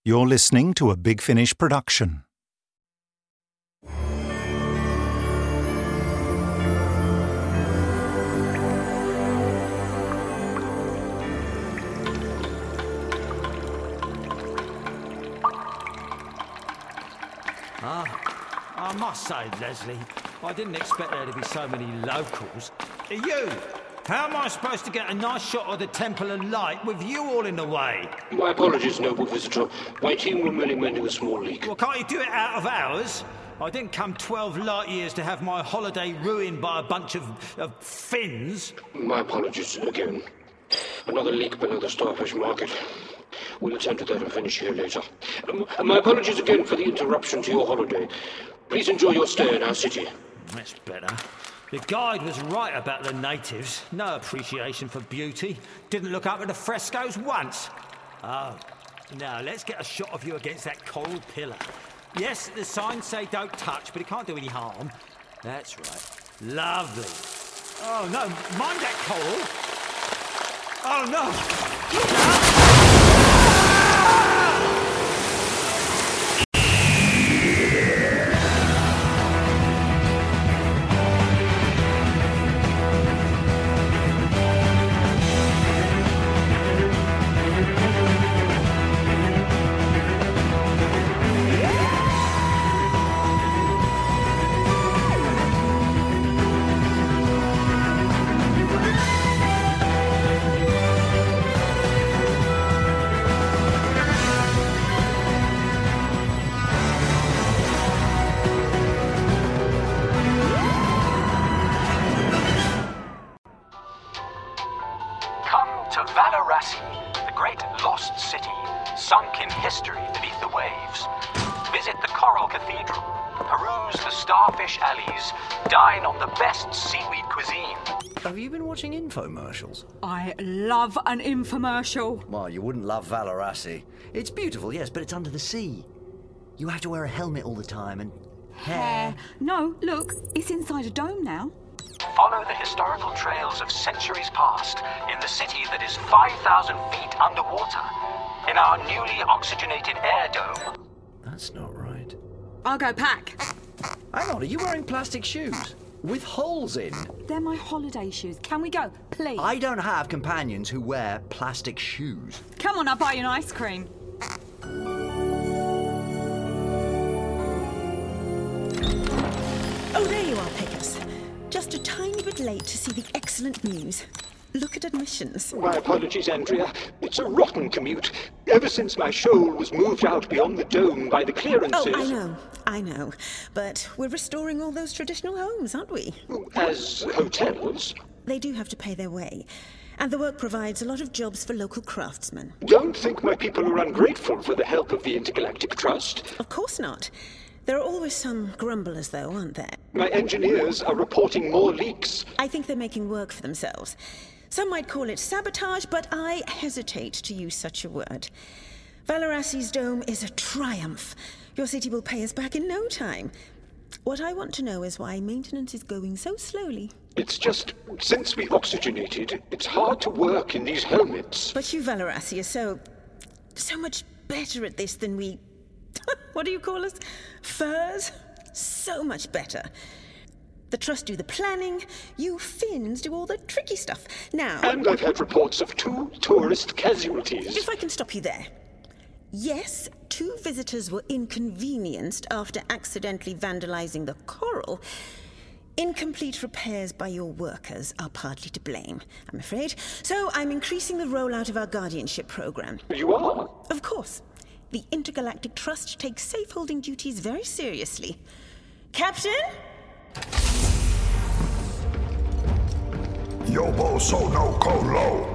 You're listening to a Big Finish production. I must say, Leslie, I didn't expect there to be so many locals. You! How am I supposed to get a nice shot of the Temple of Light with you all in the way? My apologies, noble visitor. My team were merely mending a small leak. Well, can't you do it out of hours? I didn't come 12 light years to have my holiday ruined by a bunch of Finns. My apologies again. Another leak below the Starfish Market. We'll attend to that and finish here later. My apologies again for the interruption to your holiday. Please enjoy your stay in our city. That's better. The guide was right about the natives. No appreciation for beauty. Didn't look up at the frescoes once. Oh, now let's get a shot of you against that coral pillar. Yes, the signs say don't touch, but it can't do any harm. That's right. Lovely. Oh, no, mind that coral. Oh, no. Look out! Sunk in history beneath the waves. Visit the Coral Cathedral, peruse the starfish alleys, dine on the best seaweed cuisine. Have you been watching infomercials? I love an infomercial. Well, you wouldn't love Valarassi. It's beautiful, yes, but it's under the sea. You have to wear a helmet all the time and hair. No, look, it's inside a dome now. Follow the historical trails of centuries past in the city that is 5,000 feet underwater. In our newly oxygenated air dome. That's not right. I'll go pack. Hang on, are you wearing plastic shoes? With holes in? They're my holiday shoes. Can we go, please? I don't have companions who wear plastic shoes. Come on, I'll buy you an ice cream. Oh, there you are, Picus. Just a tiny bit late to see the excellent news. Look at admissions. My apologies, Andrea. It's a rotten commute. Ever since my shoal was moved out beyond the dome by the clearances... Oh, I know. But we're restoring all those traditional homes, aren't we? As hotels? They do have to pay their way. And the work provides a lot of jobs for local craftsmen. Don't think my people are ungrateful for the help of the Intergalactic Trust. Of course not. There are always some grumblers, though, aren't there? My engineers are reporting more leaks. I think they're making work for themselves. Some might call it sabotage, but I hesitate to use such a word. Valarassi's dome is a triumph. Your city will pay us back in no time. What I want to know is why maintenance is going so slowly. It's just, since we oxygenated, it's hard to work in these helmets. But you Valarassi are so much better at this than we... What do you call us? Furs? So much better. The Trust do the planning, you Finns do all the tricky stuff. Now... And I've had reports of 2 tourist casualties. If I can stop you there. Yes, 2 visitors were inconvenienced after accidentally vandalizing the coral. Incomplete repairs by your workers are partly to blame, I'm afraid. So I'm increasing the rollout of our guardianship program. You are? Of course. The Intergalactic Trust takes safeholding duties very seriously. Captain? Yobo Sono Kolo.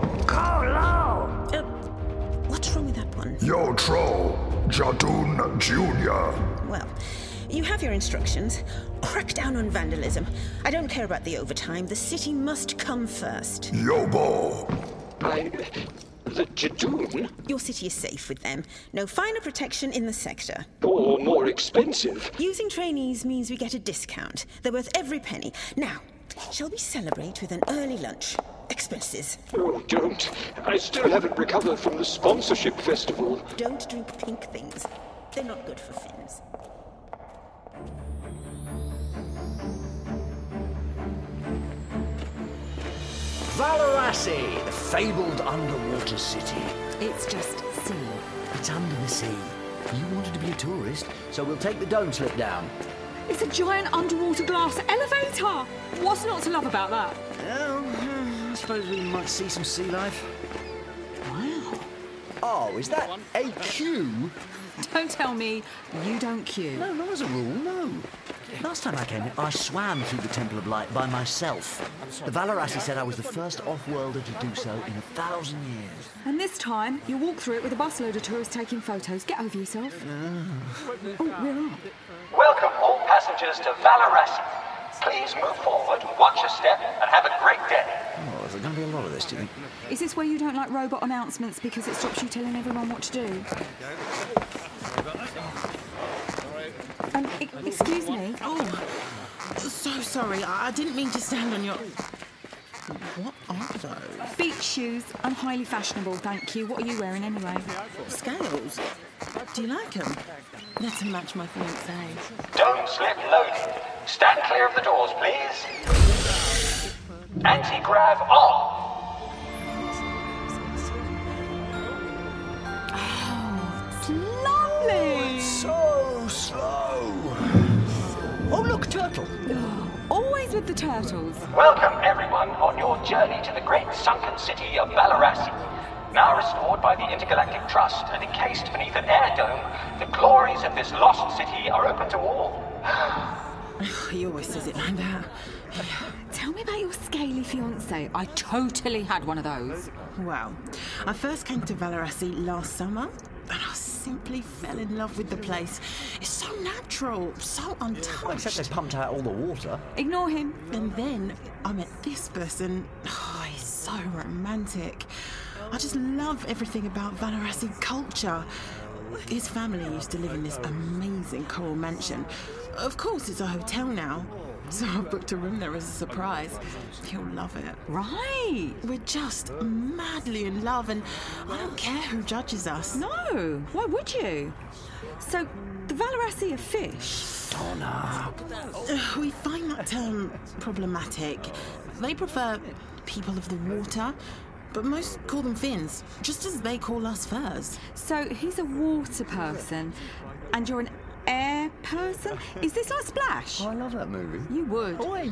What's wrong with that one? Yo Tro Jadun Jr. Well, you have your instructions. Crack down on vandalism. I don't care about the overtime. The city must come first. Yobo. The Jadoon? Your city is safe with them. No finer protection in the sector. Or more expensive. Using trainees means we get a discount. They're worth every penny. Now, shall we celebrate with an early lunch? expenses. Oh, don't. I still haven't recovered from the sponsorship festival. Don't drink pink things. They're not good for fins. Valarassi, the fabled underwater city. It's just sea. It's under the sea. You wanted to be a tourist, so we'll take the dome slip down. It's a giant underwater glass elevator. What's not to love about that? Well, I suppose we might see some sea life. Wow. Oh, is that a queue? Don't tell me you don't queue. No, not as a rule, no. Last time I came here, I swam through the Temple of Light by myself. The Valarassi said I was the first off-worlder to do so in 1,000 years. And this time, you walk through it with a busload of tourists taking photos. Get over yourself. Oh, we're up. Welcome all passengers to Valarassi. Please move forward, watch your step, and have a great day. Oh, is there going to be a lot of this, do you think? Is this where you don't like robot announcements because it stops you telling everyone what to do? Excuse me. Oh, so sorry. I didn't mean to stand on your... What are those? Beach shoes. I'm highly fashionable, thank you. What are you wearing anyway? Scales. Do you like them? Let's match my fiancé. Dome slip loaded. Stand clear of the doors, please. Anti-grav on. It's lovely. So slow. Oh, look, turtle. Always with the turtles. Welcome everyone on your journey to the great sunken city of Valarassi. Now restored by the Intergalactic Trust and encased beneath an air dome, the glories of this lost city are open to all. He always says it like that. Tell me about your scaly fiancé. I totally had one of those. Well, I first came to Valarassi last summer, and I simply fell in love with the place. It's so natural, so untouched. Except they pumped out all the water. Ignore him. And then I met this person. Oh, he's so romantic. I just love everything about Valarassi culture. His family used to live in this amazing coral mansion. Of course, it's a hotel now, so I booked a room there as a surprise. He'll love it. Right. We're just madly in love, and I don't care who judges us. No, why would you? So, the Valarassi are fish? Donna. We find that term problematic. They prefer people of the water, but most call them fins, just as they call us furs. So, he's a water person, and you're an air person? Is this like Splash? Oh, I love that movie. You would. Oi.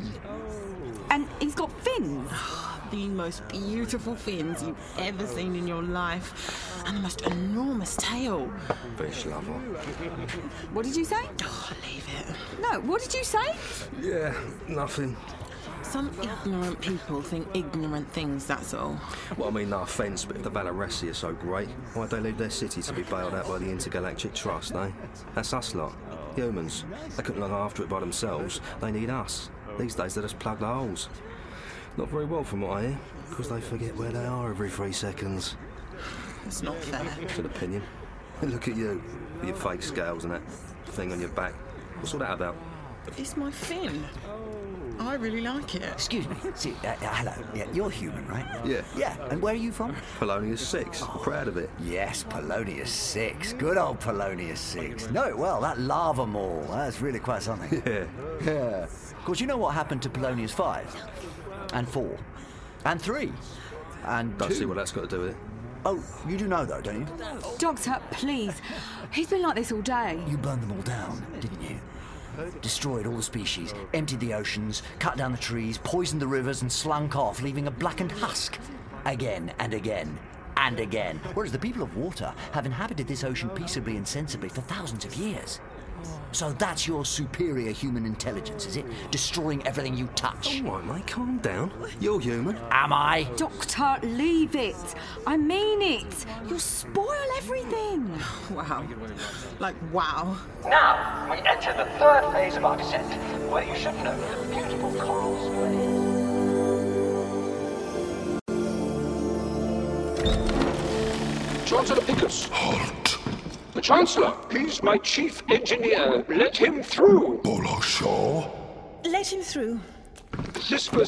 And he's got fins. The most beautiful fins you've ever seen in your life. And the most enormous tail. Fish lover. What did you say? Oh, leave it. No, what did you say? Yeah, nothing. Some ignorant people think ignorant things, that's all. Well, I mean, no offence, but if the Valarassi are so great, why'd they leave their city to be bailed out by the Intergalactic Trust, eh? That's us lot. Humans. They couldn't look after it by themselves. They need us. These days they just plug the holes. Not very well from what I hear, because they forget where they are every 3 seconds. It's not fair. It's an opinion. Look at you, with your fake scales and that thing on your back. What's all that about? It's my fin. I really like it. Excuse me. See, hello. Yeah, you're human, right? Yeah. Yeah, and where are you from? Polonius 6. Proud of it. Yes, Polonius 6. Good old Polonius 6. Know it well, that lava mall. That's really quite something. Yeah. Yeah. Of course, you know what happened to Polonius 5? And 4? And 3? And Don't 2? see what that's got to do with it. Oh, you do know, though, don't you? Doctor, please. He's been like this all day. You burned them all down, didn't you? Destroyed all the species, emptied the oceans, cut down the trees, poisoned the rivers, and slunk off, leaving a blackened husk. Again and again and again. Whereas the people of water have inhabited this ocean peaceably and sensibly for thousands of years. So that's your superior human intelligence, is it? Destroying everything you touch. All right, mate, calm down. You're human. Am I? Doctor, leave it. I mean it. You'll spoil everything. Wow. Like, wow. Now, we enter the third phase of our descent, where you should know the beautiful corals wave. Chancellor Picus. Halt. The Chancellor, he's my chief engineer. Let him through. Boloshaw. Let him through. This was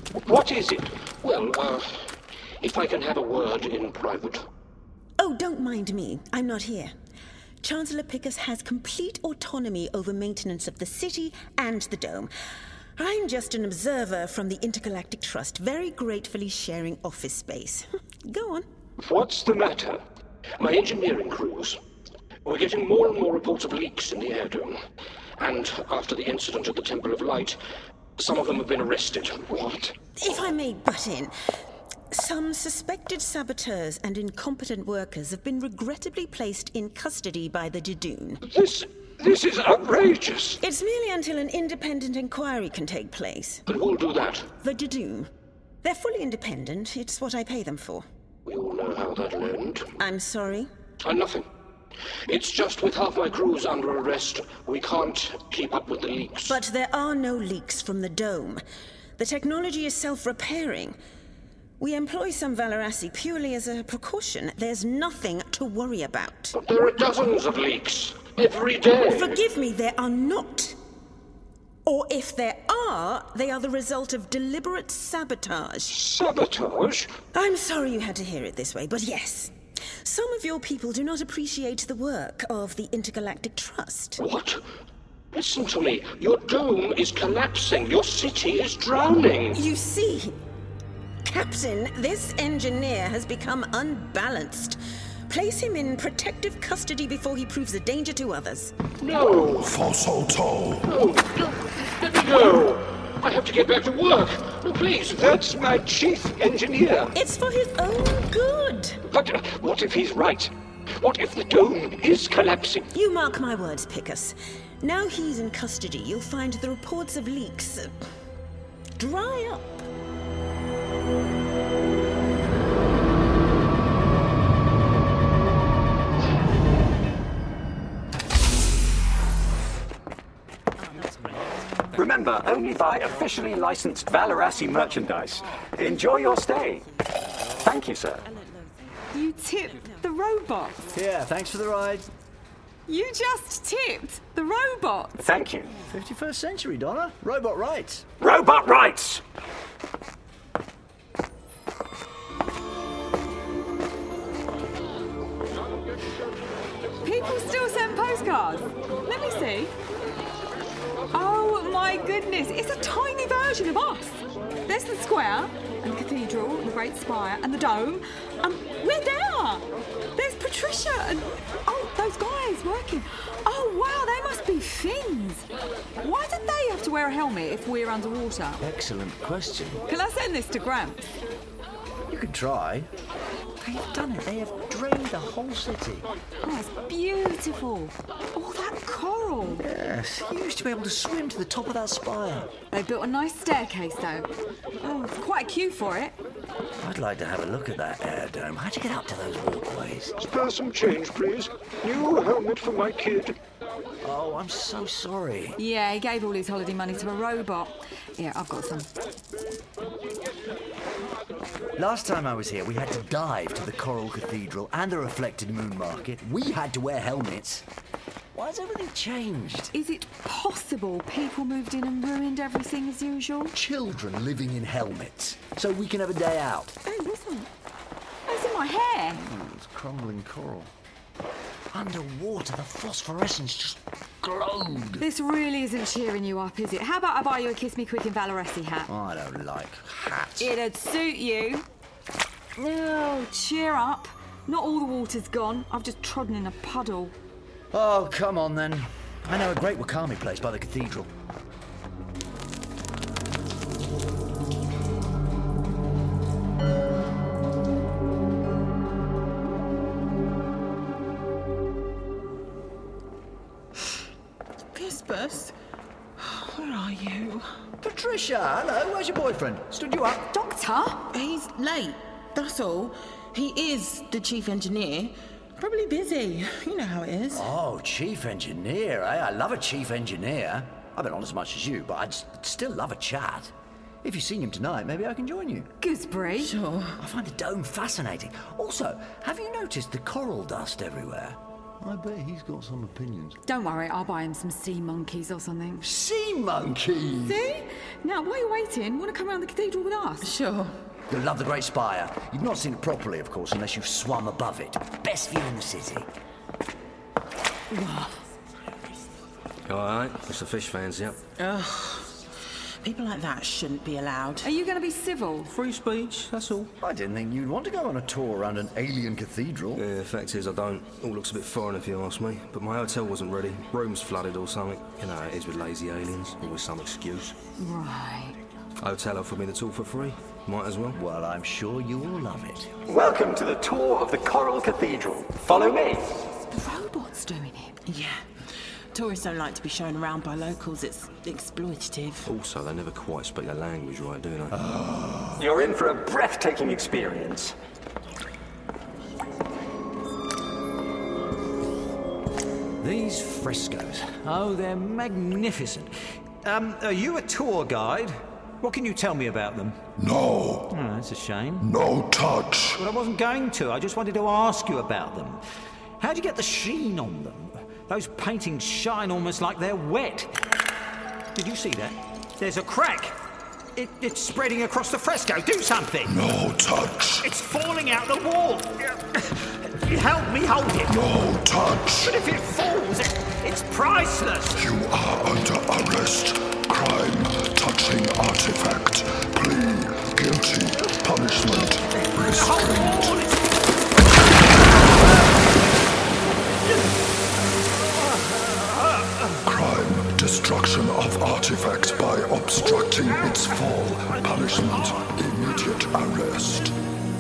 What is it? Well, if I can have a word in private. Oh, don't mind me. I'm not here. Chancellor Picus has complete autonomy over maintenance of the city and the dome. I'm just an observer from the Intergalactic Trust, very gratefully sharing office space. Go on. What's the matter? My engineering crews. We're getting more and more reports of leaks in the air dome. And after the incident at the Temple of Light, some of them have been arrested. What? If I may butt in, some suspected saboteurs and incompetent workers have been regrettably placed in custody by the Jadoon. This is outrageous. It's merely until an independent inquiry can take place. And who'll do that? The Jadoon. They're fully independent. It's what I pay them for. We all know how that'll end. I'm sorry? Nothing. It's just with half my crews under arrest, we can't keep up with the leaks. But there are no leaks from the dome. The technology is self-repairing. We employ some Valarassi purely as a precaution. There's nothing to worry about. But there are dozens of leaks. Every day. Forgive me, there are not. Or if there are, they are the result of deliberate sabotage. Sabotage? I'm sorry you had to hear it this way, but yes. Some of your people do not appreciate the work of the Intergalactic Trust. What? Listen to me. Your dome is collapsing. Your city is drowning. You see, Captain, this engineer has become unbalanced. Place him in protective custody before he proves a danger to others. No! Fosoto! No! Let me go! I have to get back to work! No, please, that's my chief engineer! It's for his own good! But what if he's right? What if the dome is collapsing? You mark my words, Picus. Now he's in custody, you'll find the reports of leaks dry up. Remember, only buy officially licensed Valarassi merchandise. Enjoy your stay. Thank you, sir. You tipped the robot. Yeah, thanks for the ride. You just tipped the robot. Thank you. 51st century, Donna. Robot rights. Robot rights! People still send postcards. Let me see. Oh my goodness, it's a tiny version of us. There's the square, and the cathedral, and the great spire, and the dome. We're there. There's Patricia, and those guys working. Oh wow, they must be Finns. Why did they have to wear a helmet if we're underwater? Excellent question. Can I send this to Gramps? You could try. They've done it. They have drained the whole city. Oh, it's beautiful. All that coral. Yes, you used to be able to swim to the top of that spire. They built a nice staircase, though. Oh, it's quite a queue for it. I'd like to have a look at that air dome. How'd you get up to those walkways? Spare some change, please. New helmet for my kid. Oh, I'm so sorry. Yeah, he gave all his holiday money to a robot. Yeah, I've got some. Last time I was here, we had to dive to the Coral Cathedral and the reflected moon market. We had to wear helmets. Why has everything changed? Is it possible people moved in and ruined everything as usual? Children living in helmets, so we can have a day out. Oh, what's that? Oh, it's in my hair. Oh, it's crumbling coral. Underwater, the phosphorescence just glowed. This really isn't cheering you up, is it? How about I buy you a Kiss Me Quick and Valarassi hat? I don't like hats. It'd suit you. No, cheer up. Not all the water's gone. I've just trodden in a puddle. Oh, come on then. I know a great wakami place by the cathedral. Crispus, where are you? Patricia, hello. Where's your boyfriend? Stood you up? Doctor? He's late, that's all. He is the chief engineer. Probably busy. You know how it is. Oh, chief engineer, eh? I love a chief engineer. I bet not as much as you, but I'd still love a chat. If you've seen him tonight, maybe I can join you. Gooseberry? Sure. I find the dome fascinating. Also, have you noticed the coral dust everywhere? I bet he's got some opinions. Don't worry, I'll buy him some sea monkeys or something. Sea monkeys? See? Now, while you're waiting, want to come around the cathedral with us? Sure. You'll love the Great Spire. You've not seen it properly, of course, unless you've swum above it. Best view in the city. All right, it's the fish fans, yep. Ugh. People like that shouldn't be allowed. Are you going to be civil? Free speech, that's all. I didn't think you'd want to go on a tour around an alien cathedral. Yeah, the fact is I don't. All looks a bit foreign if you ask me. But my hotel wasn't ready. Rooms flooded or something. You know how it is with lazy aliens. Always some excuse. Right. Hotel offered me the tour for free. Might as well. Well, I'm sure you'll love it. Welcome to the tour of the Coral Cathedral. Follow me. The robot's doing it. Yeah. Tourists don't like to be shown around by locals. It's exploitative. Also, they never quite speak the language right, do they? You're in for a breathtaking experience. These frescoes. Oh, they're magnificent. Are you a tour guide? What can you tell me about them? No. Oh, that's a shame. No touch. Well, I wasn't going to. I just wanted to ask you about them. How'd you get the sheen on them? Those paintings shine almost like they're wet. Did you see that? There's a crack. It's spreading across the fresco. Do something. No touch. It's falling out the wall. Help me hold it. No touch. But if it falls, it's priceless. You are under arrest. Crime, touching artifact. Plea, guilty, punishment, restraint. Crime, destruction of artifact by obstructing its fall. Punishment, immediate arrest.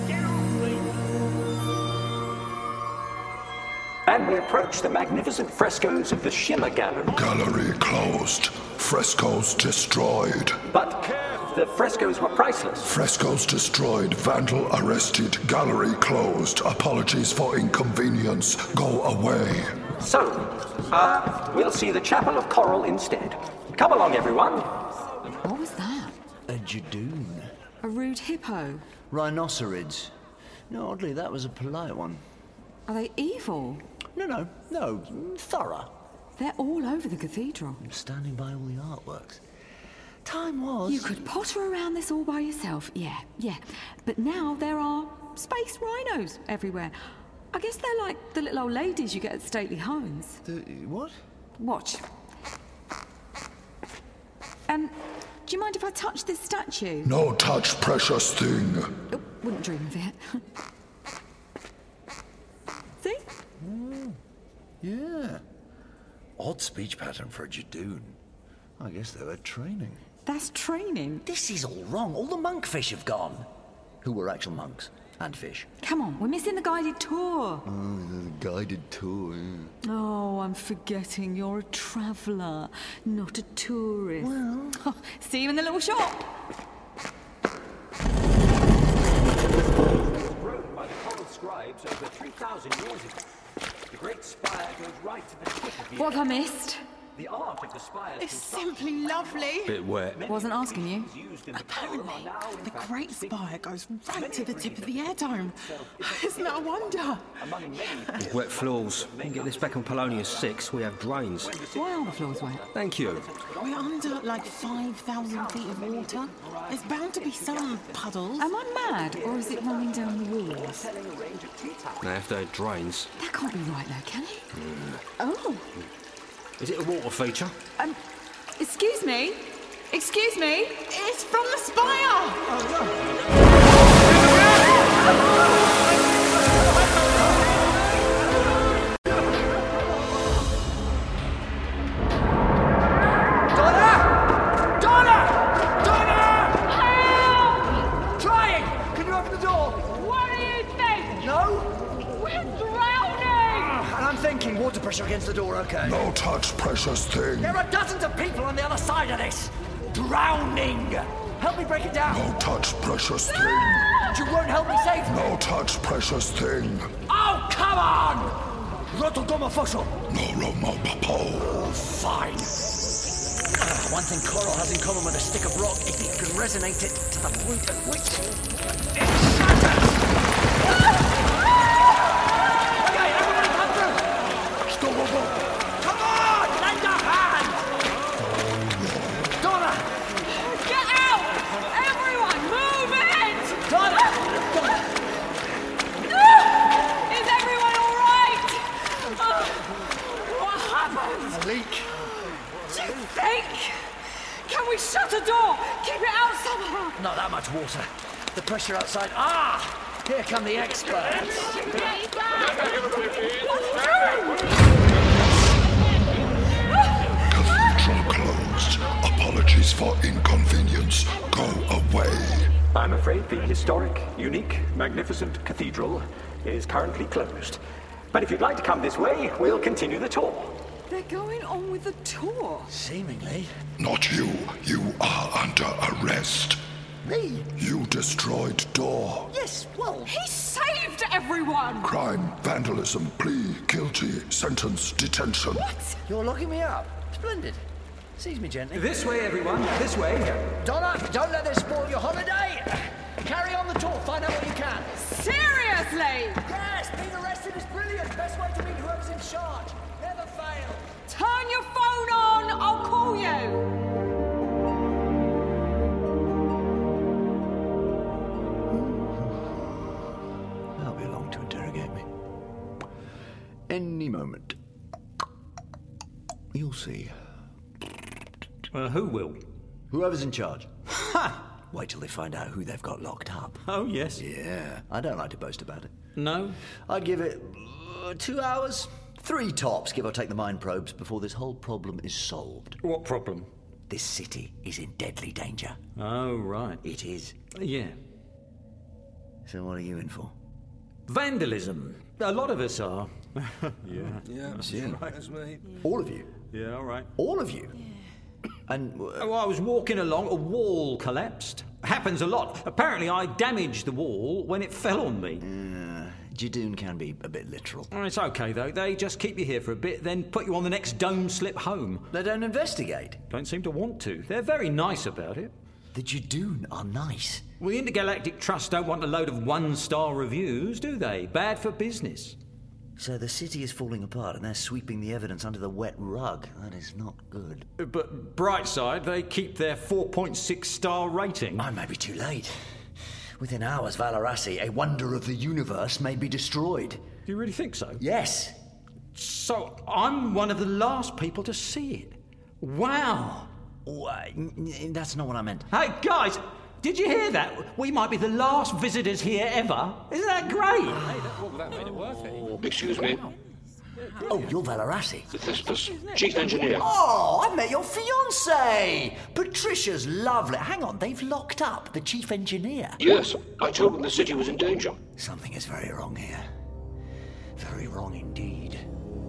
And we approach the magnificent frescoes of the Shimmer Gallery. Gallery closed. Frescoes destroyed. But the frescoes were priceless. Frescoes destroyed. Vandal arrested. Gallery closed. Apologies for inconvenience. Go away. So, we'll see the Chapel of Coral instead. Come along, everyone. What was that? A Jadoon. A rude hippo? Rhinoserids. No, oddly, that was a polite one. Are they evil? No. Thorough. They're all over the cathedral. I'm standing by all the artworks. Time was... You could potter around this all by yourself, yeah. But now there are space rhinos everywhere. I guess they're like the little old ladies you get at stately homes. The what? Watch. Do you mind if I touch this statue? No touch, precious thing. Oh, wouldn't dream of it. See? Yeah. Odd speech pattern for a Jadoon. I guess they were training. That's training. This is all wrong. All the monkfish have gone. Who were actual monks and fish. Come on, we're missing the guided tour. Oh, the guided tour, yeah. Oh, I'm forgetting you're a traveller, not a tourist. Well... Oh, see you in the little shop. Wrote by the coral scribes over 3,000 years ago. The Great Spire goes right to the tip of the What have I missed? The art of the spire's It's simply lovely. Bit wet. Wasn't asking you. Apparently, the Great Spire goes right to the tip of the air dome. It's no wonder. Wet floors. We can get this back on Polonius 6. We have drains. Why are the floors wet? Thank you. We're under like 5,000 feet of water. There's bound to be some puddles. Am I mad, or is it running down the walls? Now, if they're drains... That can't be right, though, can it? Oh. Is it a water feature? Excuse me? Excuse me? It's from the spire! Help! Trying! Can you open the door? What do you think? No? We're drowning! And I'm thinking water pressure against the door, okay? No touch, precious thing. There are dozens of people on the other side of this. Drowning! Help me break it down. No touch, precious thing. You won't help me save them. No touch, precious thing. Oh, come on! Rotodomo Fosho. No Romo Papo. Fine. One thing Coral has in common with a stick of rock is it can resonate it to the point at which it shatters. Okay, everybody come through. leak. Do you think? Can we shut a door? Keep it out somehow. Not that much water. The pressure outside. Ah! Here come the experts. Cathedral closed. Apologies for inconvenience. Go away. I'm afraid the historic, unique, magnificent cathedral is currently closed. But if you'd like to come this way, we'll continue the tour. They're going on with the tour. Seemingly. Not you. You are under arrest. Me? You destroyed door. Yes, well... He saved everyone! Crime, vandalism, plea, guilty, sentence, detention. What? You're locking me up. Splendid. Seize me gently. This way, everyone. This way. Donna, don't let this spoil your holiday. Carry on the tour. Find out what you can. Seriously? Yes, being arrested is brilliant. Best way to meet whoever's in charge. Never fail. Turn your phone on. I'll call you. That'll be long to interrogate me. Any moment. You'll see. Who will? Whoever's in charge. Ha! Wait till they find out who they've got locked up. Oh, yes. Yeah, I don't like to boast about it. No? I'd give it 2 hours. 3 tops, give or take the mind probes, before this whole problem is solved. What problem? This city is in deadly danger. Oh, right. It is. Yeah. So what are you in for? Vandalism. A lot of us are. Yeah, that's me. All of you? Yeah, all right. All of you? And... Oh, I was walking along, a wall collapsed. Happens a lot. Apparently I damaged the wall when it fell on me. Judoon can be a bit literal. Oh, it's okay, though. They just keep you here for a bit, then put you on the next dome slip home. They don't investigate? Don't seem to want to. They're very nice about it. The Judoon are nice. Well, the Intergalactic Trust don't want a load of one-star reviews, do they? Bad for business. So the city is falling apart and they're sweeping the evidence under the wet rug. That is not good. But bright side, they keep their 4.6-star rating. I may be too late. Within hours, Valarasi, a wonder of the universe, may be destroyed. Do you really think so? Yes. So I'm one of the last people to see it. Wow. That's not what I meant. Hey, guys, did you hear that? We might be the last visitors here ever. Isn't that great? That made it worth it. Excuse me. Oh, you're Valarasi. This chief engineer. Oh, I met your fiancée. Patricia's lovely. Hang on, they've locked up the chief engineer. Yes, I told them the city was in danger. Something is very wrong here. Very wrong indeed.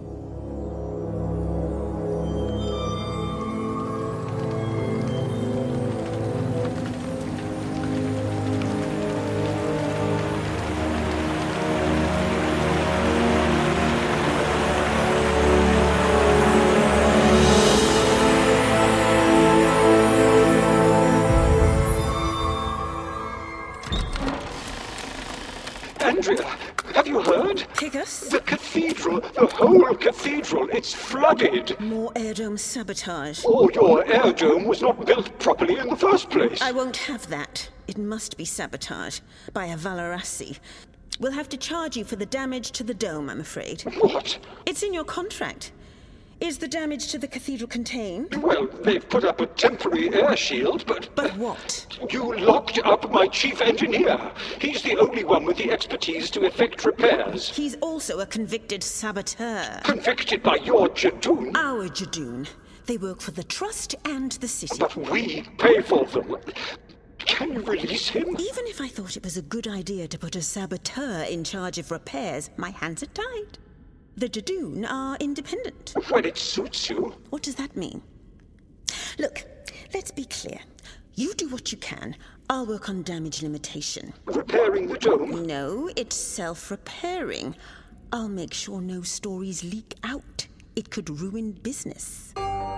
Andrea, have you heard? Pigus? The cathedral, the whole cathedral, it's flooded. More airdome sabotage. Oh, your air dome was not built properly in the first place. I won't have that. It must be sabotage by a Valarasi. We'll have to charge you for the damage to the dome, I'm afraid. What? It's in your contract. Is the damage to the cathedral contained? Well, they've put up a temporary air shield, but... But what? You locked up my chief engineer. He's the only one with the expertise to effect repairs. He's also a convicted saboteur. Convicted by your Judoon. Our Judoon. They work for the Trust and the city. But we pay for them. Can you release him? Even if I thought it was a good idea to put a saboteur in charge of repairs, my hands are tied. The Judoon are independent. When it suits you. What does that mean? Look, let's be clear. You do what you can. I'll work on damage limitation. Repairing the dome? No, it's self-repairing. I'll make sure no stories leak out. It could ruin business.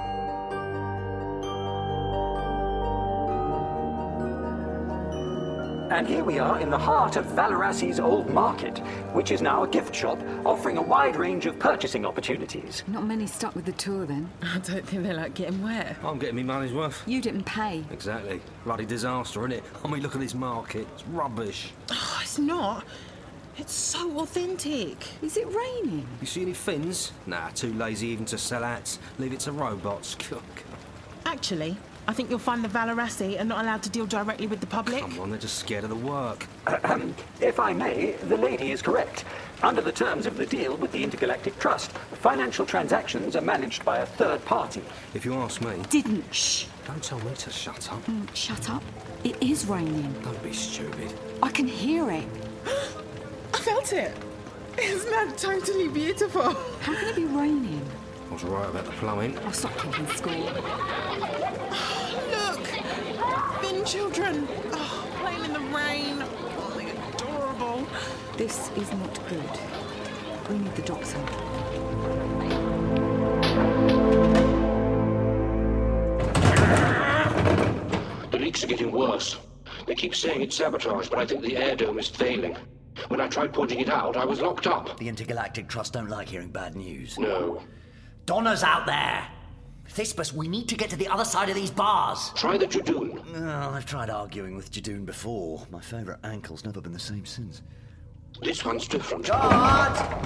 And here we are in the heart of Valarasi's old market, which is now a gift shop offering a wide range of purchasing opportunities. Not many stuck with the tour then. I don't think they like getting wet. I'm getting me money's worth. You didn't pay. Exactly. Bloody disaster, innit? I mean, look at this market. It's rubbish. Oh, it's not. It's so authentic. Is it raining? You see any fins? Nah, too lazy even to sell hats. Leave it to robots. Actually, I think you'll find the Valarassi are not allowed to deal directly with the public. Come on, they're just scared of the work. If I may, the lady is correct. Under the terms of the deal with the Intergalactic Trust, financial transactions are managed by a third party. If you ask me... Shh. Don't tell me to shut up. Shut up. It is raining. Don't be stupid. I can hear it. I felt it. Isn't that totally beautiful? How can it be raining? I was right about the plumbing. I'll stop talking school. Look! Thin children. Oh, playing in the rain. Oh, they're adorable. This is not good. We need the doctor. The leaks are getting worse. They keep saying it's sabotage, but I think the air dome is failing. When I tried pointing it out, I was locked up. The Intergalactic Trust don't like hearing bad news. No. Donna's out there! Thespis, we need to get to the other side of these bars. Try the Judoon. Oh, I've tried arguing with Judoon before. My favourite ankle's never been the same since. This one's different. Guard!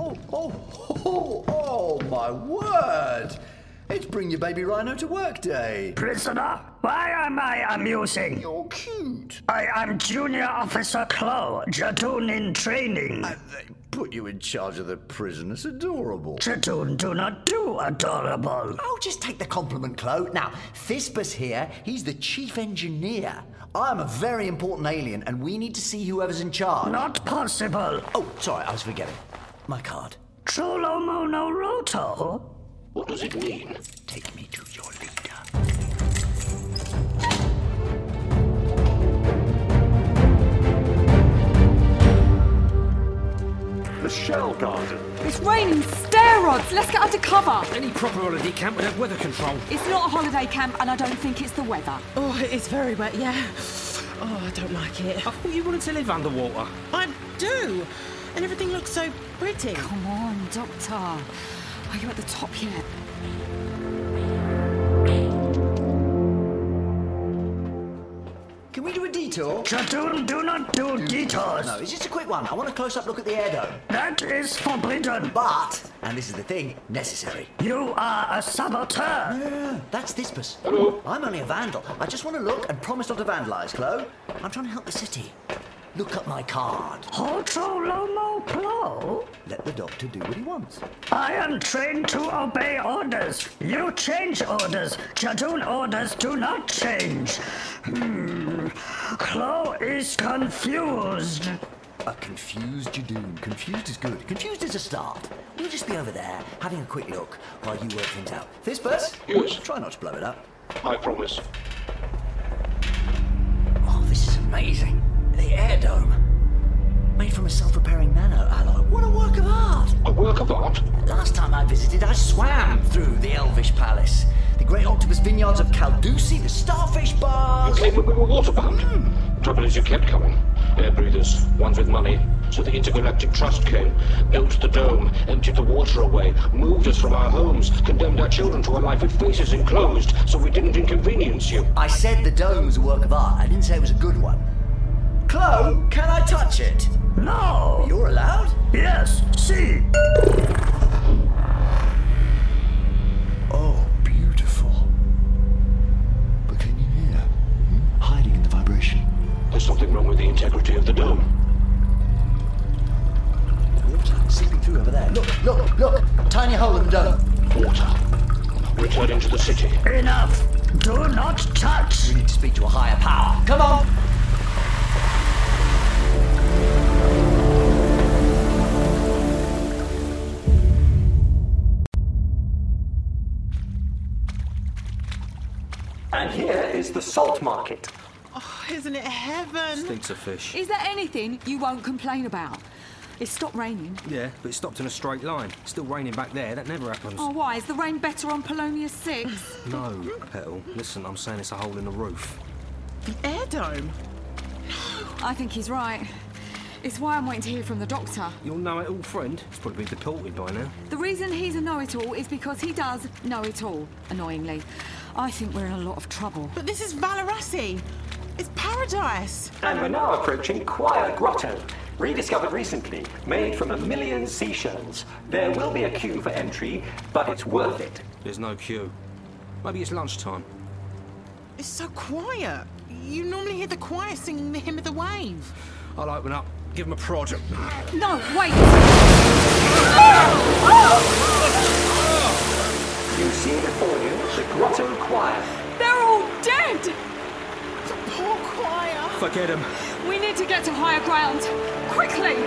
Oh, my word! It's Bring Your Baby Rhino to Work Day. Prisoner, why am I amusing? You're cute. I am Junior Officer Claw, Judoon in training. They put you in charge of the prison. It's adorable. Judoon do not do adorable. Oh, just take the compliment, Chloe. Now, Thespis here, he's the chief engineer. I'm a very important alien, and we need to see whoever's in charge. Not possible. Oh, sorry, I was forgetting. My card. Cholomono Roto? What does it mean? Take me to your leader. The Shell Garden. It's raining stair rods. Let's get under cover. Any proper holiday camp would have weather control. It's not a holiday camp, and I don't think it's the weather. Oh, it is very wet, yeah. Oh, I don't like it. I thought you wanted to live underwater. I do. And everything looks so pretty. Come on, Doctor. Are you at the top yet? Can we do a detour? Judoon do not do detours. No, it's just a quick one. I want a close-up look at the air dome. That is forbidden. But, and this is the thing, necessary. You are a saboteur. No. That's Thespis. Hello. I'm only a vandal. I just want to look and promise not to vandalise, Chloe. I'm trying to help the city. Look at my card. Hotolomo Plo? Let the doctor do what he wants. I am trained to obey orders. You change orders. Judoon orders do not change. Chloe is confused. A confused Judoon. Confused is good. Confused is a start. We'll just be over there, having a quick look while you work things out. Thespis? Yes? Try not to blow it up. I promise. Oh, this is amazing. The air dome. Made from a self-repairing nano-alloy. What a work of art! A work of art? Last time I visited, I swam through the Elvish Palace. The great octopus vineyards of Caldusi, the starfish bars... You came when we were waterbound. Trouble is you kept coming. Air breathers, ones with money. So the Intergalactic Trust came, built the dome, emptied the water away, moved us from our homes, condemned our children to a life with faces enclosed, so we didn't inconvenience you. I said the dome was a work of art. I didn't say it was a good one. Chloe, can I touch it? No. You're allowed? Yes, see. Oh, beautiful. But can you hear? Hiding in the vibration. There's something wrong with the integrity of the dome. Water seeping through over there. Look! Tiny hole in the dome. Water. Returning to the city. Enough. Do not touch. We need to speak to a higher power. Come on! And here is the salt market. Oh, isn't it heaven? Stinks of fish. Is there anything you won't complain about? It stopped raining. Yeah, but it stopped in a straight line. It's still raining back there. That never happens. Oh, why? Is the rain better on Polonius 6? No, Petal. Listen, I'm saying it's a hole in the roof. The air dome? I think he's right. It's why I'm waiting to hear from the doctor. Your know-it-all friend? He's probably been deported by now. The reason he's a know-it-all is because he does know it all, annoyingly. I think we're in a lot of trouble. But this is Valarassi. It's paradise. And we're now approaching Choir Grotto. Rediscovered recently, made from 1 million seashells. There will be a queue for entry, but it's worth it. There's no queue. Maybe it's lunchtime. It's so quiet. You normally hear the choir singing the Hymn of the Wave. I'll open up, give him a prod. No, wait! You see before you the Grotto Choir. They're all dead! The poor choir. Forget him. We need to get to higher ground. Quickly!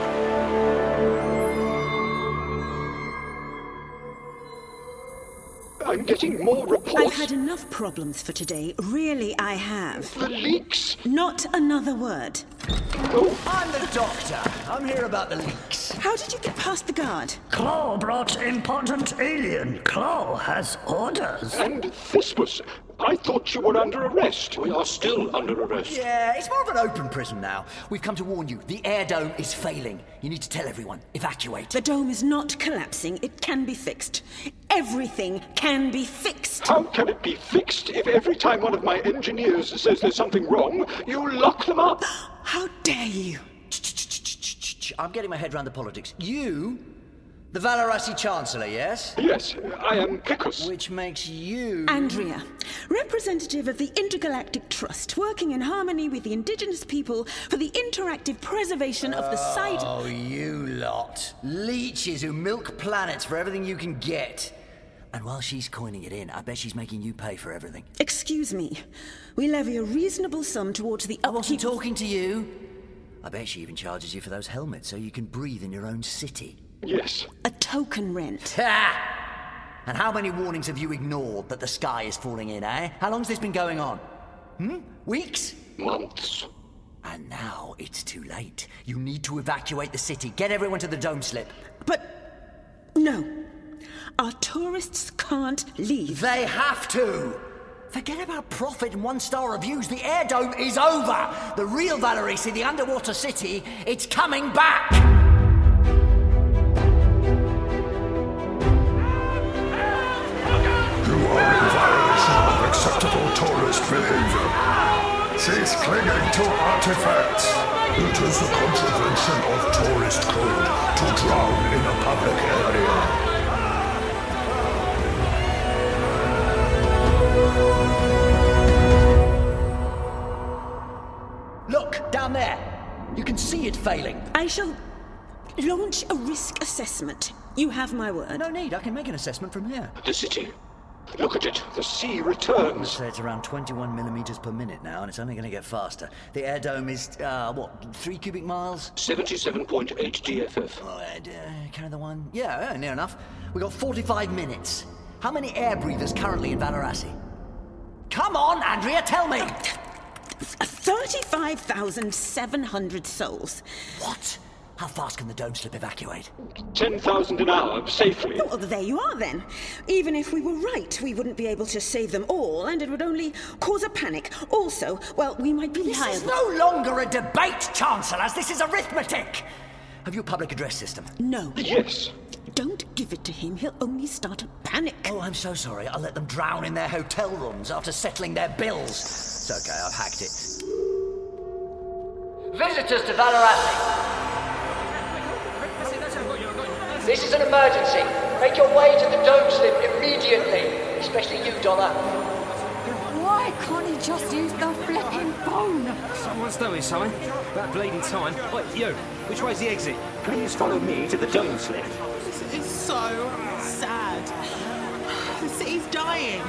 I'm getting more reports. I've had enough problems for today. Really, I have. The leaks. Not another word. I'm the doctor. I'm here about the leaks. How did you get past the guard? Claw brought important alien. Claw has orders. And Thespis, I thought you were under arrest. We are still under arrest. Yeah, it's more of an open prison now. We've come to warn you. The air dome is failing. You need to tell everyone. Evacuate. The dome is not collapsing. It can be fixed. Everything can be fixed. How can it be fixed if every time one of my engineers says there's something wrong, you lock them up? How dare you? I'm getting my head round the politics. You, the Valarasi Chancellor, yes? Yes, I am Picus. Which makes you... Andrea, representative of the Intergalactic Trust, working in harmony with the indigenous people for the interactive preservation of the site... Oh, you lot. Leeches who milk planets for everything you can get. And while she's coining it in, I bet she's making you pay for everything. Excuse me. We levy a reasonable sum towards the upkeep... I wasn't talking to you. I bet she even charges you for those helmets so you can breathe in your own city. Yes. A token rent. Ha! And how many warnings have you ignored that the sky is falling in, eh? How long's this been going on? Weeks? Months. And now it's too late. You need to evacuate the city. Get everyone to the dome slip. But... no. Our tourists can't leave. They have to! Forget about profit and one-star reviews. The air dome is over! The real Valarisi, the underwater city, it's coming back! You are in violation of acceptable tourist behavior. She's clinging to artifacts. It is a contravention of tourist code to drown in a public area. Look, down there. You can see it failing. I shall launch a risk assessment. You have my word. No need. I can make an assessment from here. The city. Look at it. The sea returns. I'd say it's around 21 millimeters per minute now, and it's only going to get faster. The air dome is, 3 cubic miles? 77.8 DFF. Oh, carry the one. Yeah, near enough. We got 45 minutes. How many air breathers currently in Valarasi? Come on, Andrea, tell me! 35,700 souls. What? How fast can the dome slip evacuate? 10,000 an hour, safely. Well, there you are then. Even if we were right, we wouldn't be able to save them all, and it would only cause a panic. Also, well, we might be liable. This is no longer a debate, Chancellors. This is arithmetic. Have you a public address system? No. Yes. Don't give it to him. He'll only start a panic. Oh, I'm so sorry. I'll let them drown in their hotel rooms after settling their bills. It's okay, I've hacked it. Visitors to Valarasi. This is an emergency. Make your way to the dome slip immediately. Especially you, Donna. Why can't he just use the flipping phone? Someone's doing something. About bleeding time. Wait, you. Which way's the exit? Please follow me to the dome slip. This is so sad. The city's dying.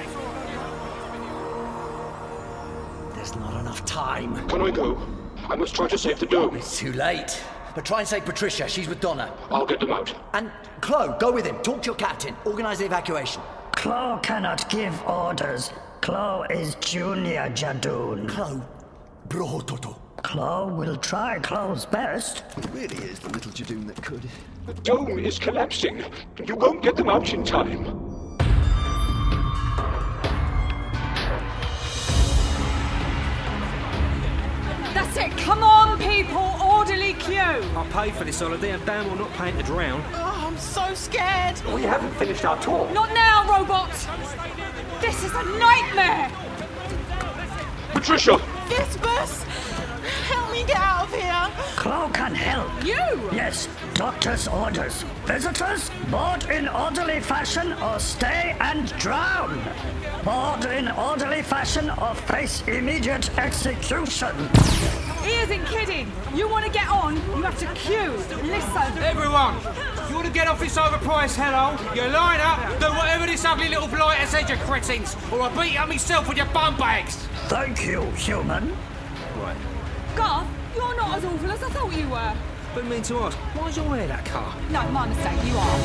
There's not enough time. Can I go? I must try to save the dome. It's too late. But try and save Patricia. She's with Donna. I'll get them out. And Chloe, go with him. Talk to your captain. Organise the evacuation. Claw cannot give orders. Claw is Junior Jadoon. Chloe, brohototo. Claw will try Claw's best. It really is the little Jadoon that could. The dome is collapsing. You won't get them out in time. That's it. Come on, people. Orderly queue. I paid for this holiday. I'm damn well not paying to drown. Oh, I'm so scared. We haven't finished our tour. Not now, robot. This is a nightmare. Patricia! Thespis! help me get out of here. Claw can help. You? Yes, doctor's orders. Visitors, board in orderly fashion or stay and drown. Board in orderly fashion or face immediate execution. He isn't kidding. You want to get on, you have to queue. Listen. Everyone, you want to get off this overpriced hellhole? You line up, do whatever this ugly little blighter said, you cretins, or I'll beat up myself with your bum bags. Thank you, human. Right. Garth, you're not as awful as I thought you were. But mean to ask, why's your hair that colour? No, my mistake, you are.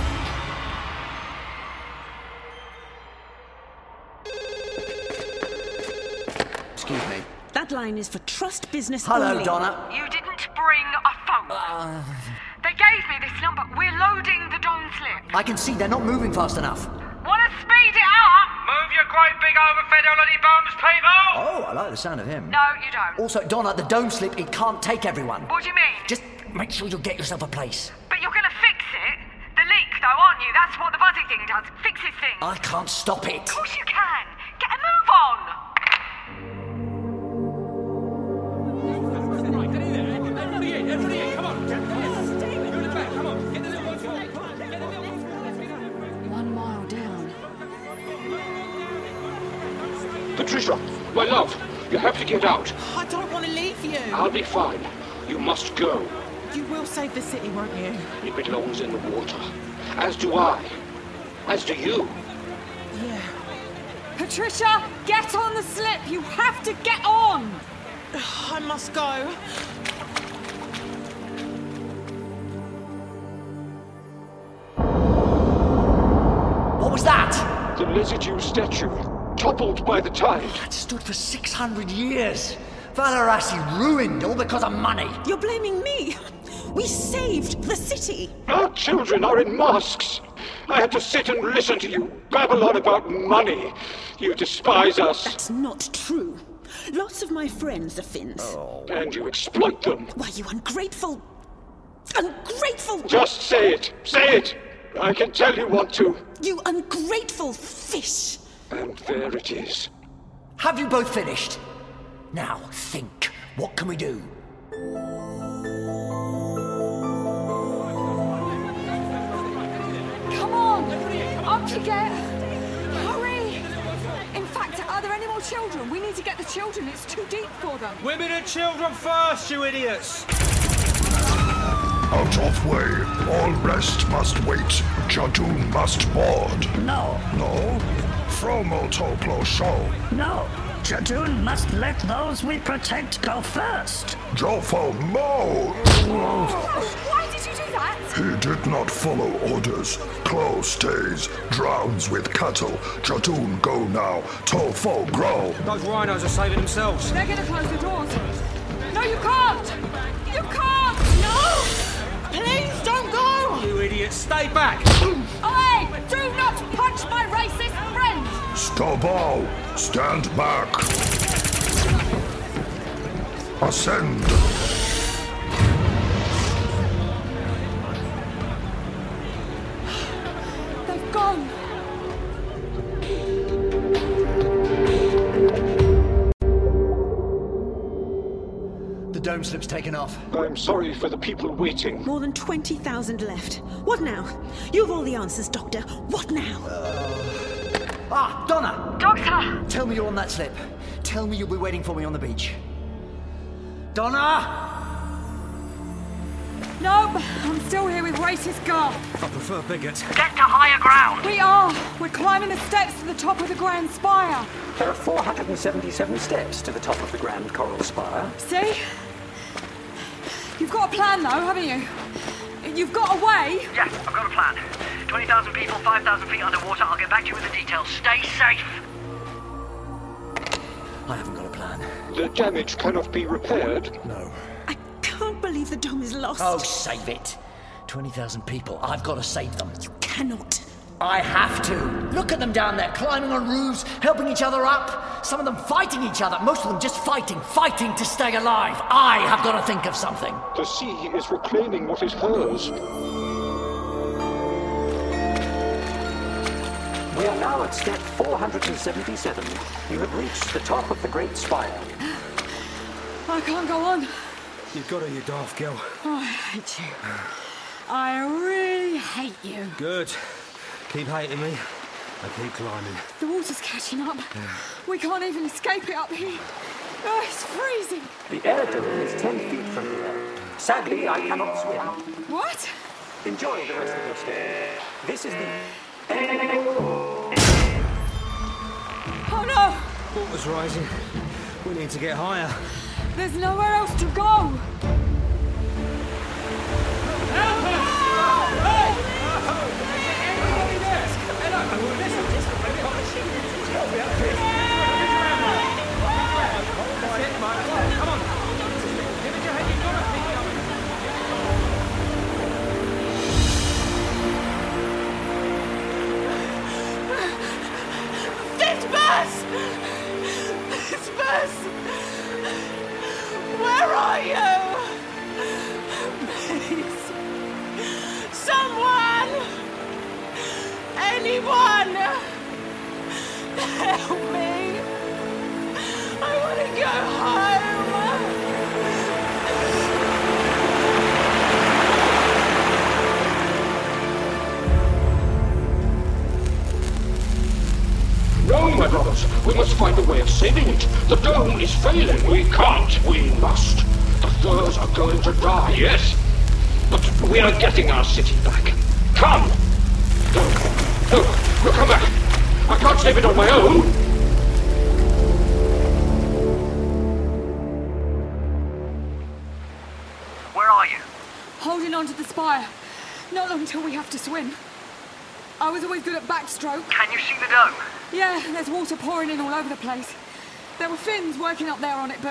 Excuse me. That line is for trust business Hello, only. Donna. You didn't bring a phone. They gave me this number. We're loading the dome slip. I can see they're not moving fast enough. Want to speed it up? Move your great big overfed holiday bums, people! Oh, I like the sound of him. No, you don't. Also, Donna, the dome slip, it can't take everyone. What do you mean? Just make sure you get yourself a place. But you're going to fix it? The leak, though, aren't you? That's what the buzzy thing does. Fixes things. I can't stop it. Of course you can. Get a move on. Everybody in, come on. You're in the back, come on. Get the little ones on. 1 mile down. Patricia, my love, you have to get out. I don't want to leave you. I'll be fine. You must go. You will save the city, won't you? It belongs in the water. As do I. As do you. Yeah. Patricia, get on the slip. You have to get on. I must go. What was that? The Lesidiu statue, toppled by the tide. It stood for 600 years. Valarassi ruined all because of money. You're blaming me. We saved the city. Our children are in masks. I had to sit and listen to you babble on about money. You despise us. That's not true. Lots of my friends are Finns. Oh. And you exploit them. Why, you ungrateful... Ungrateful... Just say it. Say it. I can tell you want to. You ungrateful fish. And there it is. Have you both finished? Now, think. What can we do? Come on. Up you get. Hurry. In fact, are there any more children? We need to get the children. It's too deep for them. Women and children first, you idiots! Out of way. All rest must wait. Jadun must board. No. No? Fromo Toplo show. No. Jadun must let those we protect go first. Jofo Mo! Why did you do that? He did not follow orders. Klo stays, drowns with cattle. Jadun go now. Tofo grow. Those rhinos are saving themselves. They're going to close the doors. No, you can't. You can't. No. Please don't go. You idiots, stay back. Oi! Do not punch my racist friend. Stobo, stand back. Ascend. They've gone. The dome slip's taken off. I'm sorry for the people waiting. More than 20,000 left. What now? You have all the answers, Doctor. What now? Donna! Doctor! Tell me you're on that slip. Tell me you'll be waiting for me on the beach. Donna! Nope, I'm still here with racist Garth. I prefer bigots. Get to higher ground. We are. We're climbing the steps to the top of the Grand Spire. There are 477 steps to the top of the Grand Coral Spire. See? You've got a plan, though, haven't you? You've got a way. Yes, I've got a plan. 20,000 people, 5,000 feet underwater. I'll get back to you with the details. Stay safe. I haven't got a plan. The damage cannot be repaired. No. I can't believe the dome is lost. Oh, save it. 20,000 people. I've got to save them. You cannot. I have to. Look at them down there, climbing on roofs, helping each other up. Some of them fighting each other. Most of them just fighting to stay alive. I have got to think of something. The sea is reclaiming what is hers. We are now at step 477. You have reached the top of the Great Spire. I can't go on. You've got her, you daft girl. Oh, I hate you. I really hate you. Good. Keep hating me. I keep climbing. The water's catching up. We can't even escape it up here. Oh, it's freezing. The air dome is 10 feet from here. Sadly, I cannot swim. What? Enjoy the rest of your stay. This is the... Oh no! Water's rising. We need to get higher. There's nowhere else to go. Help us! Come on! Give it your head, you've got to keep going. Fitzbus! Fitzbus! Where are you? Please. Someone! Anyone! Help me! I want to go home! No, my brothers. We must find a way of saving it. The dome is failing. We can't. We must. The Thurs are going to die, yes. But we are getting our city back. Come! No, come back. I can't save it on my own. Where are you? Holding on to the spire. Not long till we have to swim. I was always good at backstroke. Can you see the dome? Yeah, there's water pouring in all over the place. There were Finns working up there on it, but...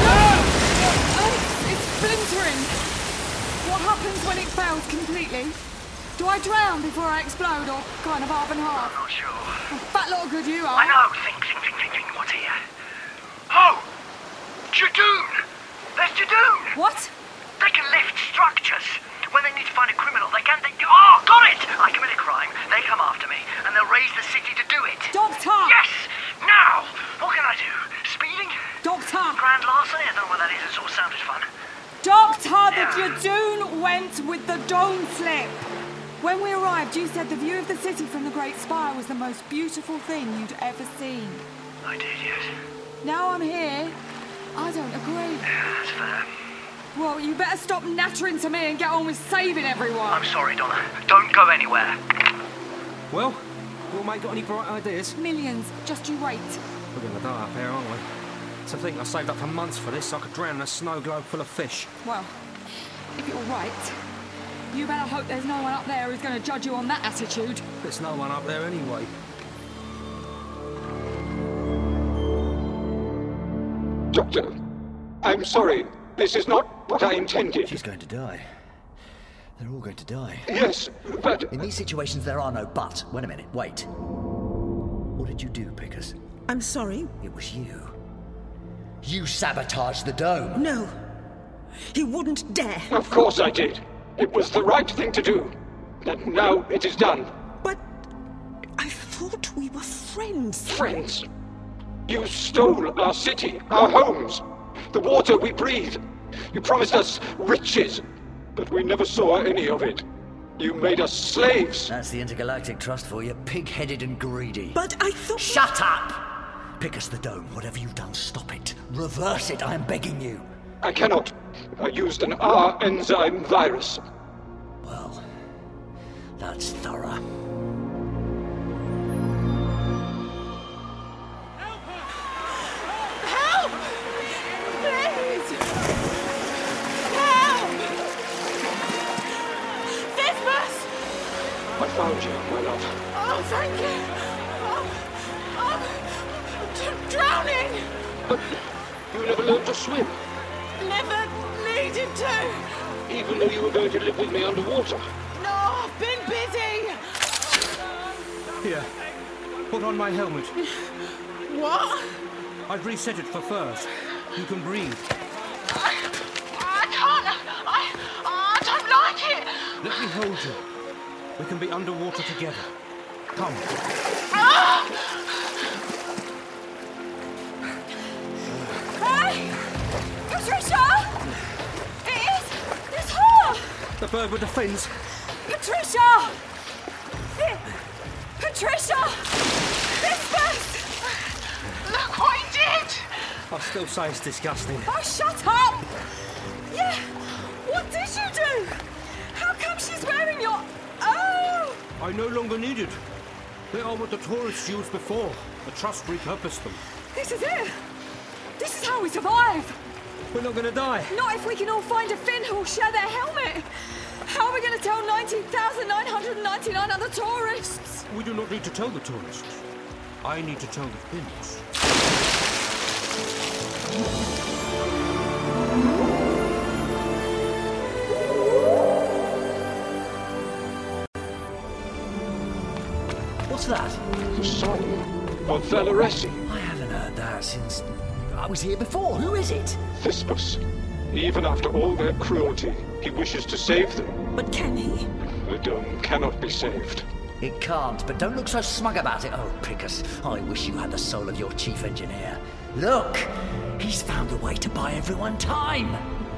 It's splintering. What happens when it fails completely? Do I drown before I explode, or kind of half and half? I'm not sure. A fat lot of good you are. I know. Think. What's here? Oh! Jadoon! There's Jadoon! What? They can lift structures. When they need to find a criminal, they can... Oh, got it! I commit a crime, they come after me, and they'll raise the city to do it. Doctor! Yes! Now! What can I do? Speeding? Doctor! Grand larceny? I don't know what that is. It sort of sounded fun. Doctor, the Jadoon went with the dome slip. When we arrived, you said the view of the city from the Great Spire was the most beautiful thing you'd ever seen. I did, yes. Now I'm here. I don't agree. Yeah, that's fair. Well, you better stop nattering to me and get on with saving everyone. I'm sorry, Donna. Don't go anywhere. Well, your mate got any bright ideas? Millions. Just you wait. We're going to die up here, aren't we? To think I saved up for months for this, I could drown in a snow globe full of fish. Well, if you're right, you better hope there's no one up there who's going to judge you on that attitude. There's no one up there anyway. Doctor, I'm sorry. This is not what I intended. She's going to die. They're all going to die. Yes, but... In these situations, there are no buts. Wait a minute, wait. What did you do, Pickers? I'm sorry? It was you. You sabotaged the dome. No. He wouldn't dare. Of course I did. It was the right thing to do. And now it is done. But I thought we were friends. Friends? You stole our city, our homes, the water we breathe. You promised us riches, but we never saw any of it. You made us slaves. That's the Intergalactic Trust for you, pig-headed and greedy. But I thought... Shut up! Pick us the dome. Whatever you've done, stop it. Reverse it, I am begging you. I cannot. I used an R-enzyme virus. Well, that's thorough. Help! Please! Help! Fitzbus! I found you, my love. Oh, thank you! I'm drowning! But you never learned to swim. Never needed to. Even though you were going to live with me underwater. No, I've been busy. Here, put on my helmet. What? I've reset it for first. You can breathe. I can't. I don't like it. Let me hold you. We can be underwater together. Come. Hey! Patricia! It is! It's her! The bird with the fins. Patricia! Patricia! This bus! Look what he did! I still say it's disgusting. Oh, shut up! Yeah, what did you do? How come she's wearing your... Oh! I no longer need it. They are what the tourists used before. The Trust repurposed them. This is it! This is how we survive! We're not gonna die. Not if we can all find a Finn who'll share their helmet! How are we gonna tell 19,999 other tourists? We do not need to tell the tourists. I need to tell the Finns. What's that? The song of Valaresi. I haven't heard that since I was here before. Who is it? Thespis. Even after all their cruelty, he wishes to save them. But can he? The dome cannot be saved. It can't, but don't look so smug about it. Oh, Picus, I wish you had the soul of your chief engineer. Look, he's found a way to buy everyone time.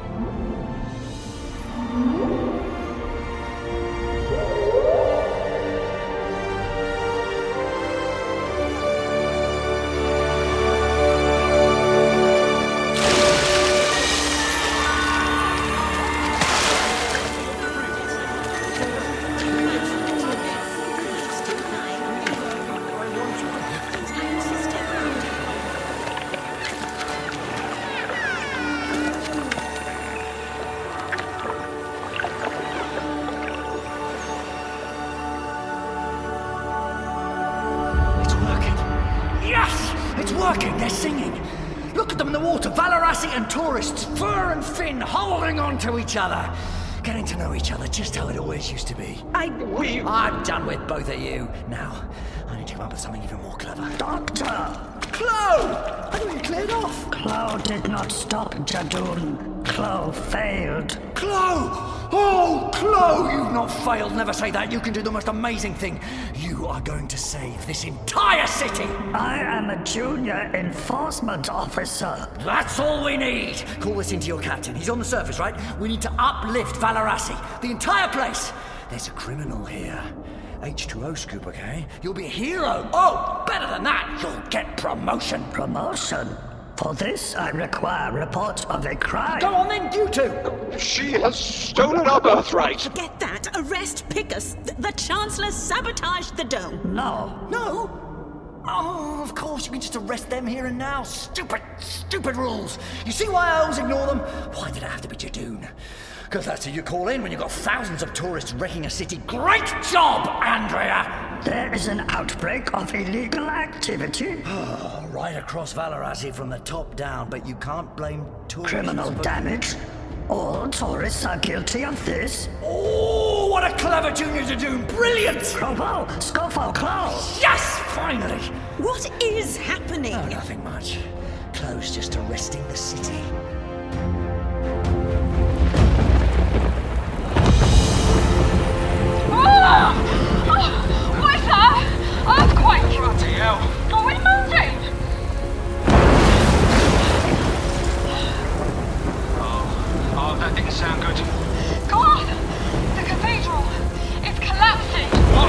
And tourists, fur and fin, holding on to each other. Getting to know each other just how it always used to be. I'm done with both of you. Now, I need to come up with something even more clever. Doctor! Clo! I thought you cleared off. Clo did not stop Jadun. Clo failed. Clo! Oh, Clo! You've not failed. Never say that. You can do the most amazing thing. You are going to save this entire city. I am a junior enforcement officer. That's all we need. Call this into your captain. He's on the surface, right? We need to uplift Valarasi. The entire place. There's a criminal here. H2O scoop, okay? You'll be a hero. Oh, better than that. You'll get promotion. Promotion? For this, I require report of a crime. Go on then, you two. She has stolen our birthright. Forget that. Arrest Picus. The Chancellor sabotaged the dome. No. No? Oh, of course, you can just arrest them here and now. Stupid, stupid rules. You see why I always ignore them? Why did it have to be Jadun? Because that's who you call in when you've got thousands of tourists wrecking a city. Great job, Andrea! There is an outbreak of illegal activity. Right across Valarasi from the top down, but you can't blame tourists. Criminal damage? All tourists are guilty of this? Oh, what a clever Junior Jadun! Brilliant! Crowbar, Scofo, Clo! Yes, finally! What is happening? Oh, nothing much. Clo's just arresting the city. What is that? Earthquake! Bloody hell! Are we moving? Oh, that didn't sound good. Go on! The cathedral! It's collapsing! What?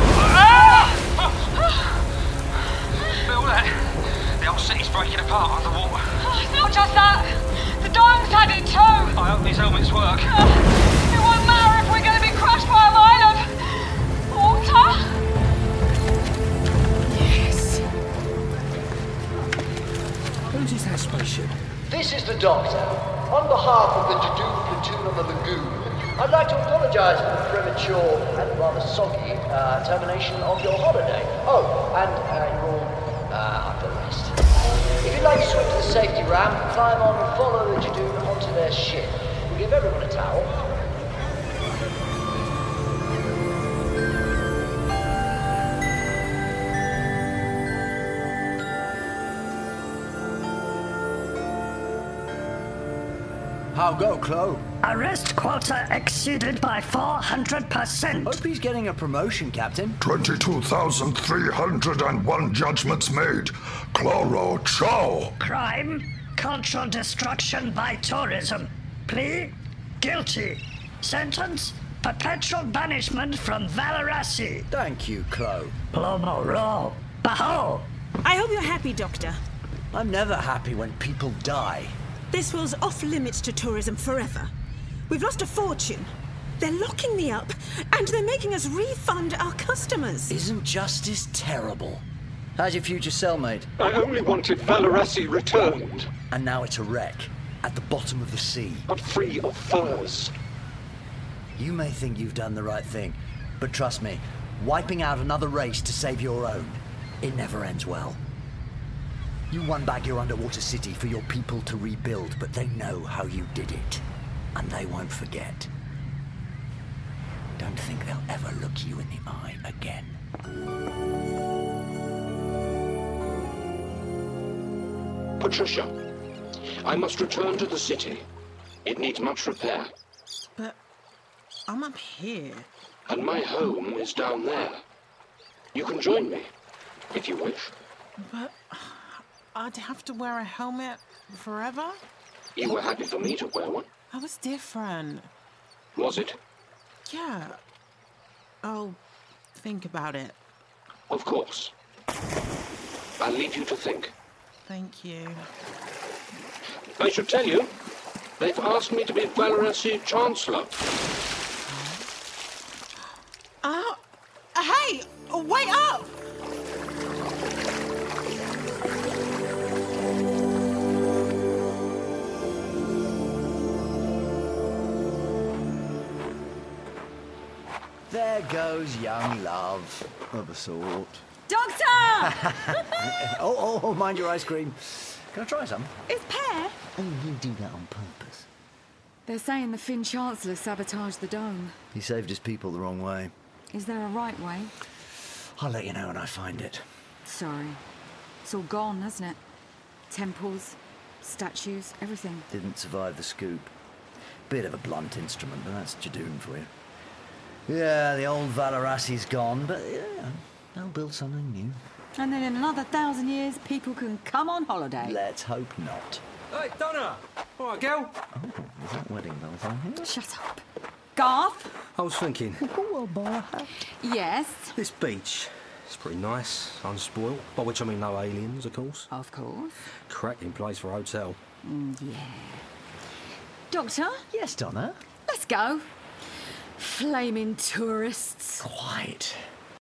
Feel that? The whole city's breaking apart underwater. It's not just that. The dome's had it too. I hope these helmets work. It won't matter if we're going to be crushed by a mile of water. Yes. Whose is that spaceship? This is the Doctor. On behalf of the Jadun platoon on the lagoon, I'd like to apologise for the premature and rather soggy termination of your holiday. Oh, and you're all under arrest. If you'd like to swim to the safety ramp, climb on and follow the Jadun onto their ship. We'll give everyone a towel. How go, Clo? Arrest quota exceeded by 400%. Hope he's getting a promotion, Captain. 22,301 judgments made. Chloro Chow. Crime? cultural destruction by tourism. Plea, guilty. Sentence, perpetual banishment from Valarassi. Thank you, Chloe. Plomoro. Baho. I hope you're happy, Doctor. I'm never happy when people die. This was off limits to tourism forever. We've lost a fortune. They're locking me up, and they're making us refund our customers. Isn't justice terrible? How's your future cellmate? I only wanted Valarassi returned. And now it's a wreck, at the bottom of the sea. But free of furs. You may think you've done the right thing, but trust me, wiping out another race to save your own, it never ends well. You won back your underwater city for your people to rebuild, but they know how you did it, and they won't forget. Don't think they'll ever look you in the eye again. Patricia, I must return to the city. It needs much repair. But I'm up here. And my home is down there. You can join me, if you wish. But I'd have to wear a helmet forever? You were happy for me to wear one. I was different. Was it? Yeah. I'll think about it. Of course. I'll leave you to think. Thank you. I should tell you, they've asked me to be Valarassi Chancellor. Hey! Wait up! There goes young love, of a sort. Doctor! oh, mind your ice cream. Can I try some? It's pear. Oh, you do that on purpose. They're saying the Finn Chancellor sabotaged the dome. He saved his people the wrong way. Is there a right way? I'll let you know when I find it. Sorry. It's all gone, hasn't it? Temples, statues, everything. Didn't survive the scoop. Bit of a blunt instrument, but that's Jadoon for you. Yeah, the old Valarassi's gone, but yeah, they'll build something new. And then in another 1,000 years, people can come on holiday. Let's hope not. Hey, Donna! All right, girl? Oh, is that wedding bells on here? Shut up. Garth? I was thinking, I'll buy a hat. Yes? this beach, it's pretty nice, unspoiled. By which I mean no aliens, of course. Of course. Cracking place for a hotel. Yeah. Doctor? Yes, Donna? Let's go. Flaming tourists. Quiet.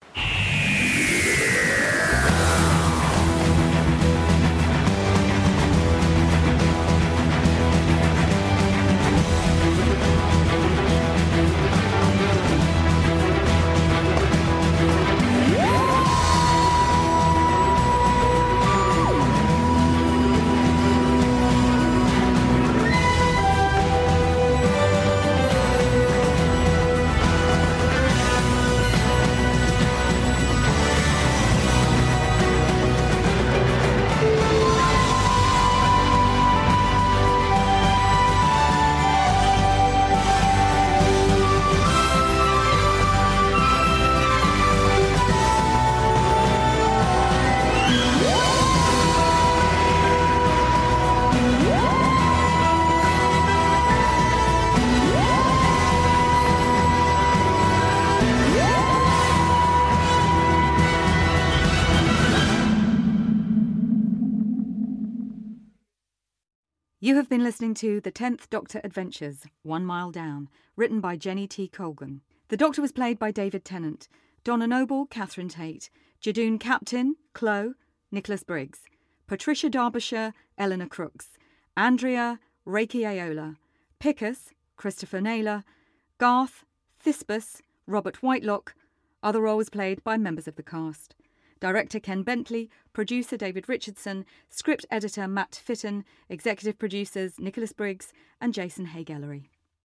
You have been listening to The 10th Doctor Adventures, 1 Mile Down, written by Jenny T. Colgan. The Doctor was played by David Tennant, Donna Noble, Catherine Tate, Jadoon Captain, Chloe, Nicholas Briggs, Patricia Derbyshire, Eleanor Crooks, Andrea, Reiki Aola, Picus, Christopher Naylor, Garth, Thispus, Robert Whitelock. Other roles played by members of the cast. Director Ken Bentley, producer David Richardson, script editor Matt Fitton, executive producers Nicholas Briggs and Jason Haig-Ellery.